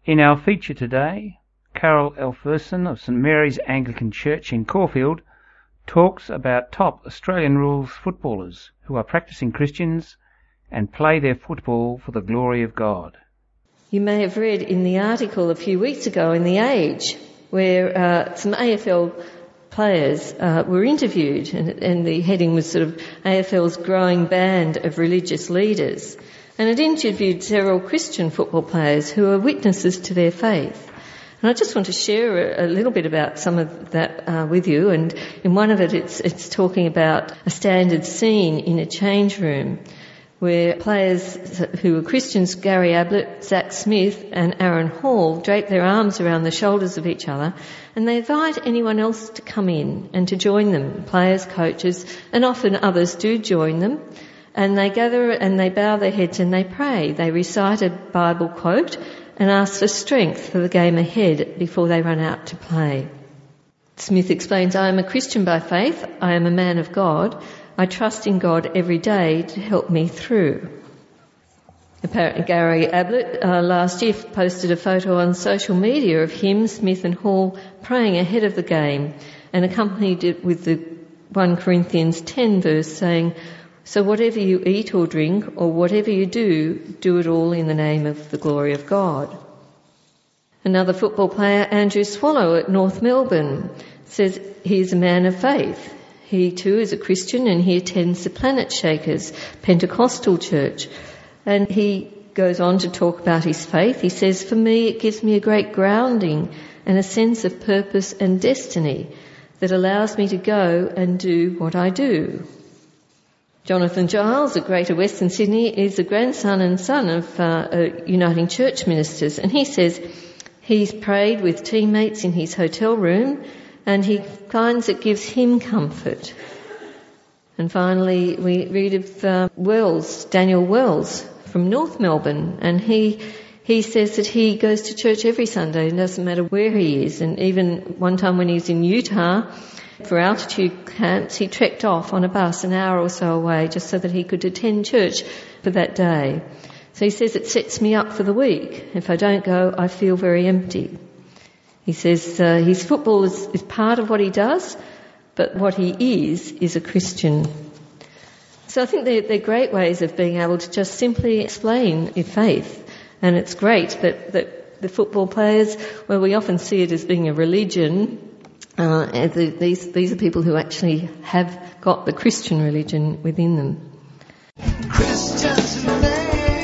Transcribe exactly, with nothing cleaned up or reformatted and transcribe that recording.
In our feature today, Carol Elferson of St Mary's Anglican Church in Caulfield talks about top Australian rules footballers who are practising Christians and play their football for the glory of God. You may have read in the article a few weeks ago in The Age where uh, some A F L players uh, were interviewed, and, and the heading was sort of A F L's growing band of religious leaders. And it interviewed several Christian football players who are witnesses to their faith. And I just want to share a, a little bit about some of that uh, with you. And in one of it, it's, it's talking about a standard scene in a change room where players who are Christians, Gary Ablett, Zach Smith and Aaron Hall, drape their arms around the shoulders of each other, and they invite anyone else to come in and to join them, players, coaches, and often others do join them. And they gather and they bow their heads and they pray. They recite a Bible quote and ask for strength for the game ahead before they run out to play. Smith explains, I am a Christian by faith. I am a man of God. I trust in God every day to help me through. Apparently Gary Ablett uh, last year posted a photo on social media of him, Smith and Hall praying ahead of the game and accompanied it with the First Corinthians ten verse saying, so whatever you eat or drink or whatever you do, do it all in the name of the glory of God. Another football player, Andrew Swallow at North Melbourne, says he is a man of faith. He too is a Christian and he attends the Planet Shakers Pentecostal church. And he goes on to talk about his faith. He says, for me it gives me a great grounding and a sense of purpose and destiny that allows me to go and do what I do. Jonathan Giles at Greater Western Sydney is the grandson and son of uh, uh, Uniting Church ministers, and he says he's prayed with teammates in his hotel room and he finds it gives him comfort. And finally we read of uh, Wells, Daniel Wells from North Melbourne, and he he says that he goes to church every Sunday, it doesn't matter where he is, and even one time when he was in Utah for altitude camps, he trekked off on a bus an hour or so away just so that he could attend church for that day. So he says it sets me up for the week. If I don't go, I feel very empty. He says uh, his football is, is part of what he does, but what he is is a Christian. So I think they're, they're great ways of being able to just simply explain your faith. And it's great that, that the football players, well, we often see it as being a religion. Uh, and the, these, these are people who actually have got the Christian religion within them. Christians